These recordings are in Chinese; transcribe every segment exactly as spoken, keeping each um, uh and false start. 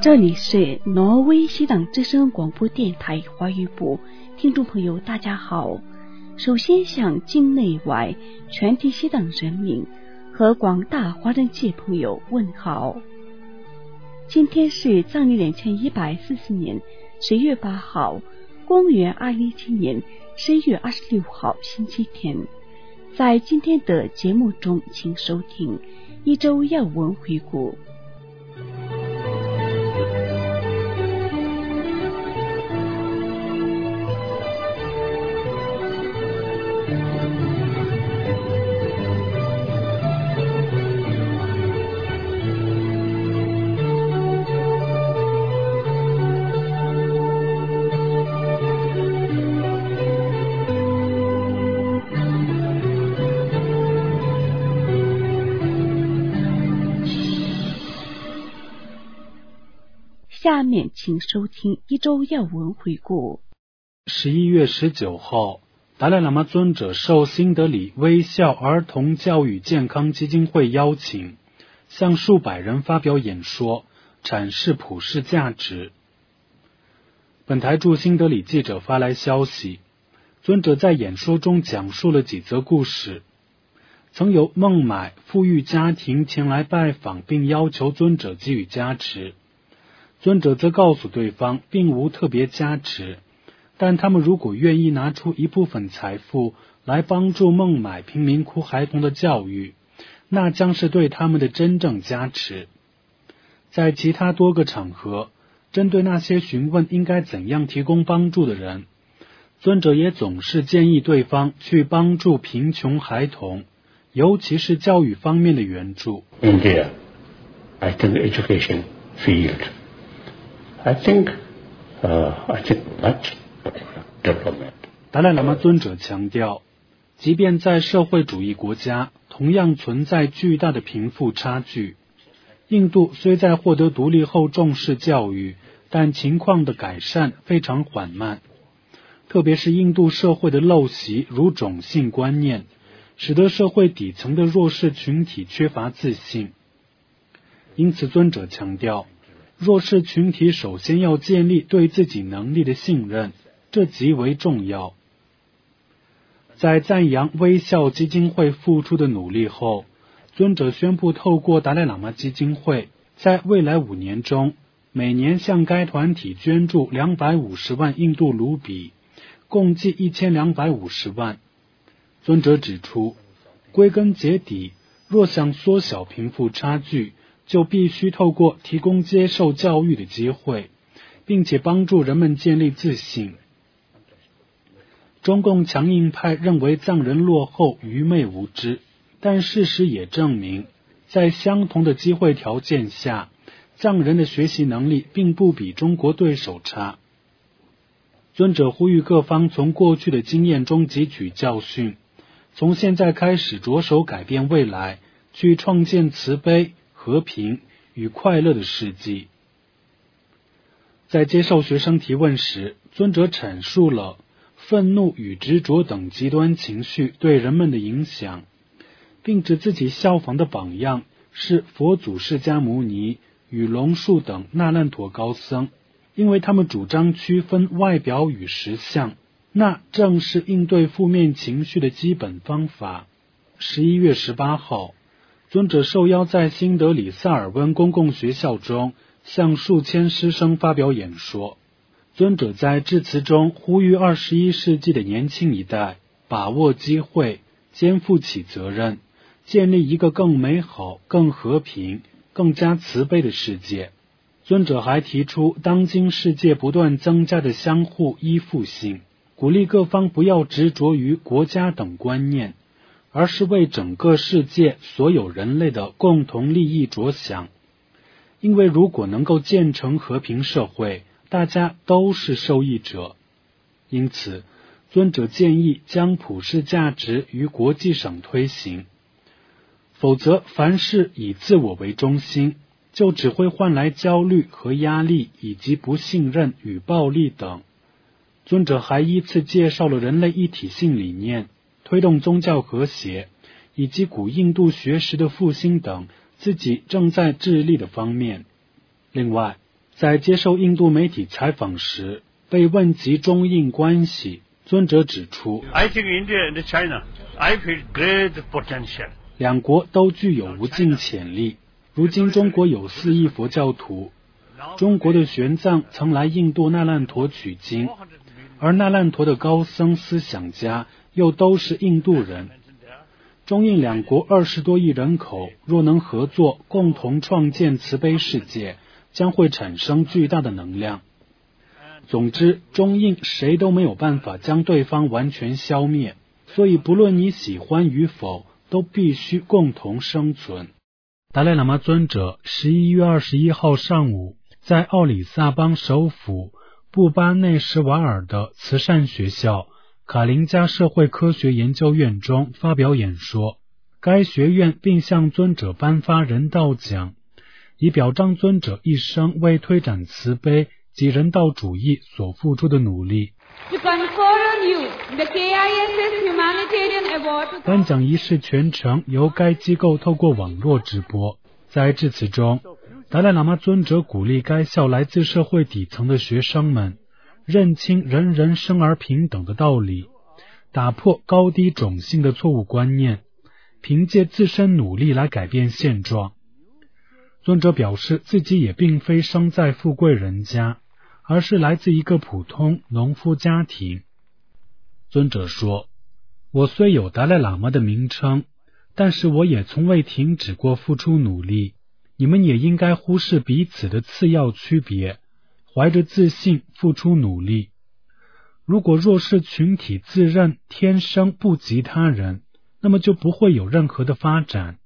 这里是挪威西党之声广播电台华语部，听众朋友大家好。首先向境内外全体西党人民和广大华人界朋友问好。今天是藏历两千一百四十年十月八号，公元二零一七年十月二十六号星期天。在今天的节目中，请收听一周要闻回顾。下面请收听一周要闻回顾。 十一月十九号，达赖喇嘛尊者受新德里微笑儿童教育健康基金会邀请，向数百人发表演说，阐释普世价值。本台驻新德里记者发来消息，尊者在演说中讲述了几则故事。曾有孟买富裕家庭前来拜访，并要求尊者给予加持。尊者则告诉对方并无特别加持，但他们如果愿意拿出一部分财富来帮助孟买贫民窟孩童的教育，那将是对他们的真正加持。在其他多个场合，针对那些询问应该怎样提供帮助的人，尊者也总是建议对方去帮助贫穷孩童，尤其是教育方面的援助。 India, I think the education field.I think, uh, I think much development. 达赖喇嘛尊者强调，即便在社会主义国家，同样存在巨大的贫富差距。印度虽在获得独立后重视教育，但情况的改善非常缓慢。特别是印度社会的陋习，如种姓观念，使得社会底层的弱势群体缺乏自信。因此，尊者强调，弱势群体首先要建立对自己能力的信任，这极为重要。在赞扬微笑基金会付出的努力后，尊者宣布透过达赖喇嘛基金会，在未来五年中，每年向该团体捐助两百五十万印度卢比，共计一千两百五十万。尊者指出，归根结底，若想缩小贫富差距，就必须透过提供接受教育的机会，并且帮助人们建立自信。中共强硬派认为藏人落后、愚昧无知，但事实也证明，在相同的机会条件下，藏人的学习能力并不比中国对手差。尊者呼吁各方从过去的经验中汲取教训，从现在开始着手改变未来，去创建慈悲、和平与快乐的事迹。在接受学生提问时，尊者阐述了愤怒与执着等极端情绪对人们的影响，并指自己效仿的榜样是佛祖释迦牟尼与龙树等那烂陀高僧，因为他们主张区分外表与实相，那正是应对负面情绪的基本方法。十一月十八号，尊者受邀在新德里萨尔温公共学校中向数千师生发表演说。尊者在致辞中呼吁二十一世纪的年轻一代把握机会，肩负起责任，建立一个更美好、更和平、更加慈悲的世界。尊者还提出当今世界不断增加的相互依附性，鼓励各方不要执着于国家等观念，而是为整个世界所有人类的共同利益着想。因为如果能够建成和平社会，大家都是受益者。因此，尊者建议将普世价值于国际上推行，否则凡事以自我为中心，就只会换来焦虑和压力，以及不信任与暴力等。尊者还依次介绍了人类一体性理念、推动宗教和谐，以及古印度学识的复兴等自己正在致力的方面。另外， 在接受印度媒体采访时，被问及中印关系，尊者指出 I think India and China, I feel great potential. 两国都具有无尽潜力。如今中国有四亿佛教徒，中国的玄奘曾来印度那烂陀取经，而那烂陀的高僧思想家又都是印度人。中印两国二十多亿人口，若能合作，共同创建慈悲世界，将会产生巨大的能量。总之，中印谁都没有办法将对方完全消灭，所以不论你喜欢与否，都必须共同生存。达赖喇嘛尊者十一月二十一号上午，在奥里萨邦首府布巴内什瓦尔的慈善学校卡林加社会科学研究院中发表演说，该学院并向尊者颁发人道奖，以表彰尊者一生为推展慈悲及人道主义所付出的努力。颁奖仪式全程由该机构透过网络直播。在致辞中，达赖喇嘛尊者鼓励该校来自社会底层的学生们认清人人生而平等的道理，打破高低种姓的错误观念，凭借自身努力来改变现状。尊者表示自己也并非生在富贵人家，而是来自一个普通农夫家庭。尊者说，我虽有达赖喇嘛的名称，但是我也从未停止过付出努力，你们也应该忽视彼此的次要区别，怀着自信付出努力。如果弱势群体自认天生不及他人，那么就不会有任何的发展。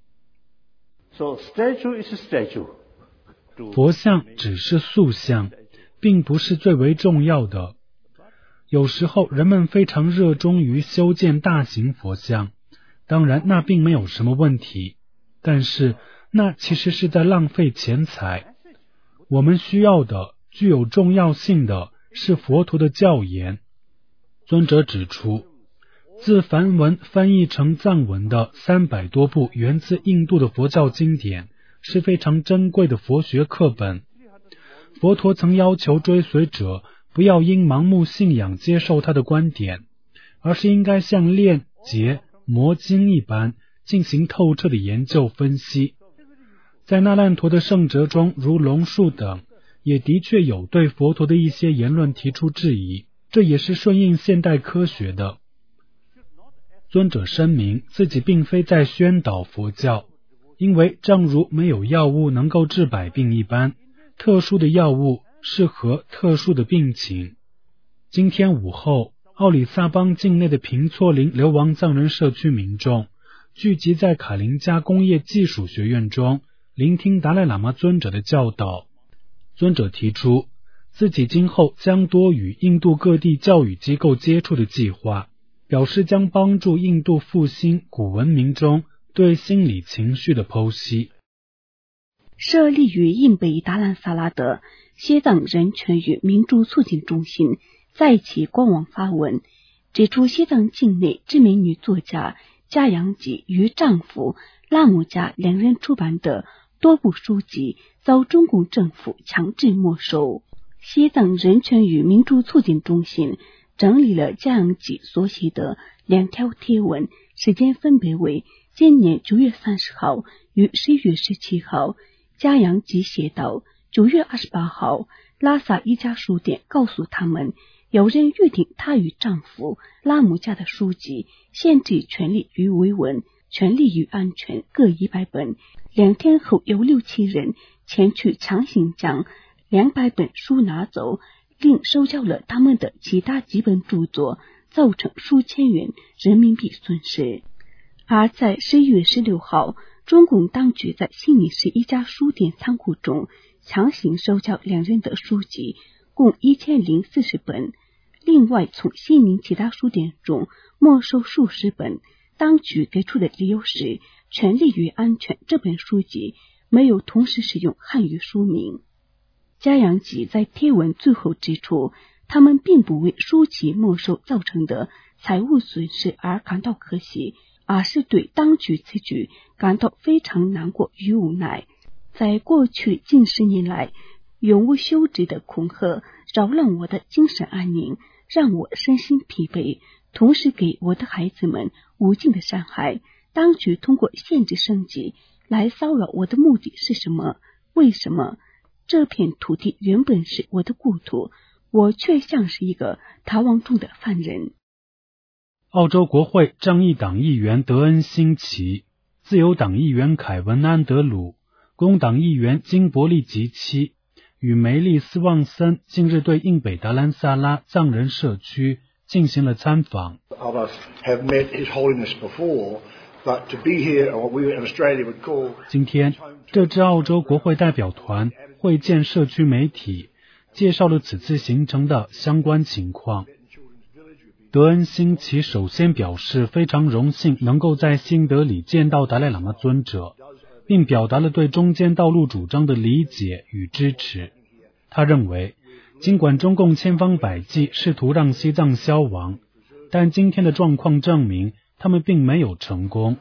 So statue is a statue. 佛像只是塑像，并不是最为重要的。有时候人们非常热衷于修建大型佛像，当然那并没有什么问题，但是那其实是在浪费钱财。我们需要的、具有重要性的是佛陀的教言。尊者指出，自梵文翻译成藏文的三百多部源自印度的佛教经典是非常珍贵的佛学课本。佛陀曾要求追随者不要因盲目信仰接受他的观点，而是应该像炼、结、磨经一般进行透彻的研究分析。在那烂陀的圣哲中，如龙树等也的确有对佛陀的一些言论提出质疑，这也是顺应现代科学的。尊者声明自己并非在宣导佛教，因为正如没有药物能够治百病一般，特殊的药物适合特殊的病情。今天午后，奥里萨邦境内的平措林流亡藏人社区民众聚集在卡林加工业技术学院中，聆听达赖喇嘛尊者的教导。尊者提出自己今后将多与印度各地教育机构接触的计划，表示将帮助印度复兴古文明中对心理情绪的剖析。 设立于印北达兰萨拉的西藏人权与民主促进中心在其官网发文，指出西藏境内知名女作家嘉阳吉与丈夫拉姆加两人出版的多部书籍遭中共政府强制没收。西藏人权与民主促进中心整理了嘉阳吉所写的两条贴文，时间分别为今年九月三十号与十一月十七号。嘉阳吉写道，九月二十八号，拉萨一家书店告诉他们，有人预定她与丈夫拉姆加的书籍，限制权利与维稳、权利与安全各一百本。两天后，有六七人前去强行将两百本书拿走，另收缴了他们的其他几本著作，造成数千元人民币损失。而在十一月十六号，中共当局在悉尼市一家书店仓库中强行收缴两人的书籍，共一千零四十本。另外，从悉尼其他书店中没收数十本。当局给出的理由是，《权利与安全》这本书籍没有同时使用汉语书名。嘉阳吉在贴文最后指出，他们并不为书籍没收造成的财务损失而感到可惜，而是对当局此举感到非常难过与无奈。在过去近十年来， 永无休止的恐吓扰乱我的精神安宁，让我身心疲惫，同时给我的孩子们无尽的伤害。当局通过限制升级来骚扰我的目的是什么？为什么？这片土地原本是我的故土，我却像是一个逃亡中的犯人。 澳洲国会正义党议员德恩·辛奇、自由党议员凯文·安德鲁、工党议员金伯利·吉奇与梅丽·斯旺森近日对印北达兰萨拉藏人社区进行了参访。今天，这支澳洲国会代表团会见社区媒体，介绍了此次行程的相关情况。德恩·辛奇首先表示非常荣幸能够在新德里见到达赖喇嘛尊者，并表达了对中间道路主张的理解与支持。他认为，尽管中共千方百计试图让西藏消亡，但今天的状况证明他们并没有成功。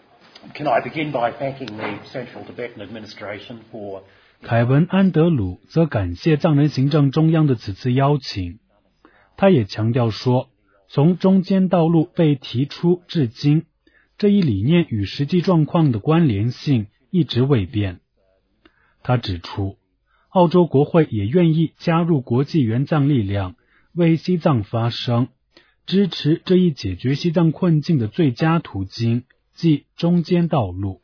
凯文·安德鲁则感谢藏人行政中央的此次邀请。他也强调说，从中间道路被提出至今，这一理念与实际状况的关联性一直未变。他指出，澳洲国会也愿意加入国际援藏力量，为西藏发声，支持这一解决西藏困境的最佳途径，即中间道路。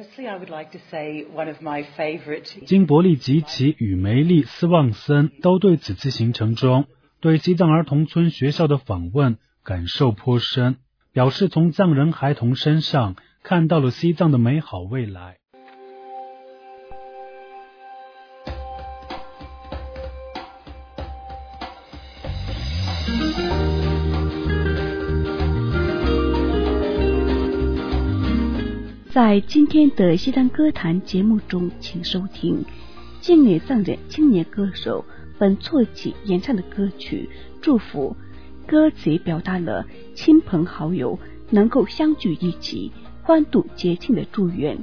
金伯利·吉奇与梅丽·斯旺森都对此次行程中对西藏儿童村学校的访问感受颇深，表示从藏人孩童身上看到了西藏的美好未来。 在今天的西藏歌坛节目中，请收听境内藏人青年歌手本措起演唱的歌曲《祝福》，歌词表达了亲朋好友能够相聚一起欢度节庆的祝愿。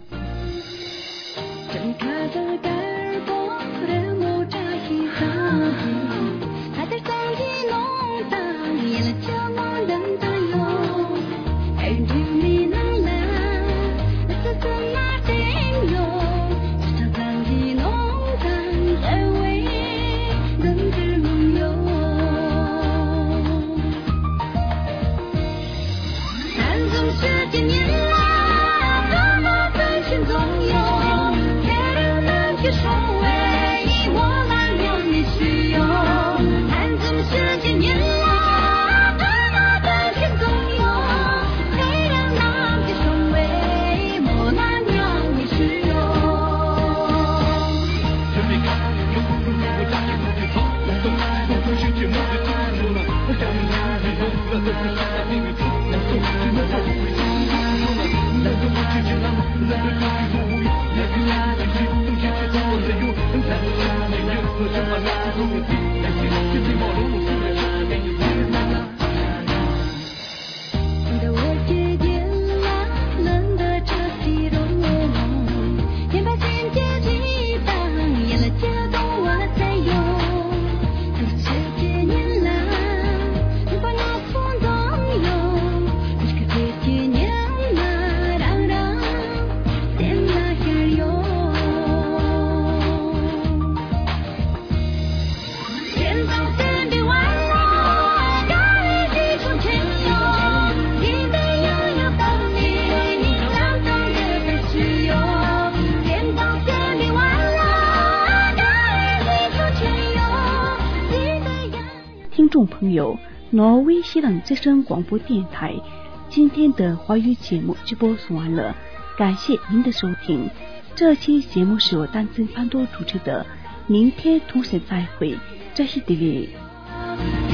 听众朋友，挪威西朗之声广播电台今天的华语节目就播送完了，感谢您的收听。这期节目是由丹增潘多主持的，明天同时再会，这是迪丽。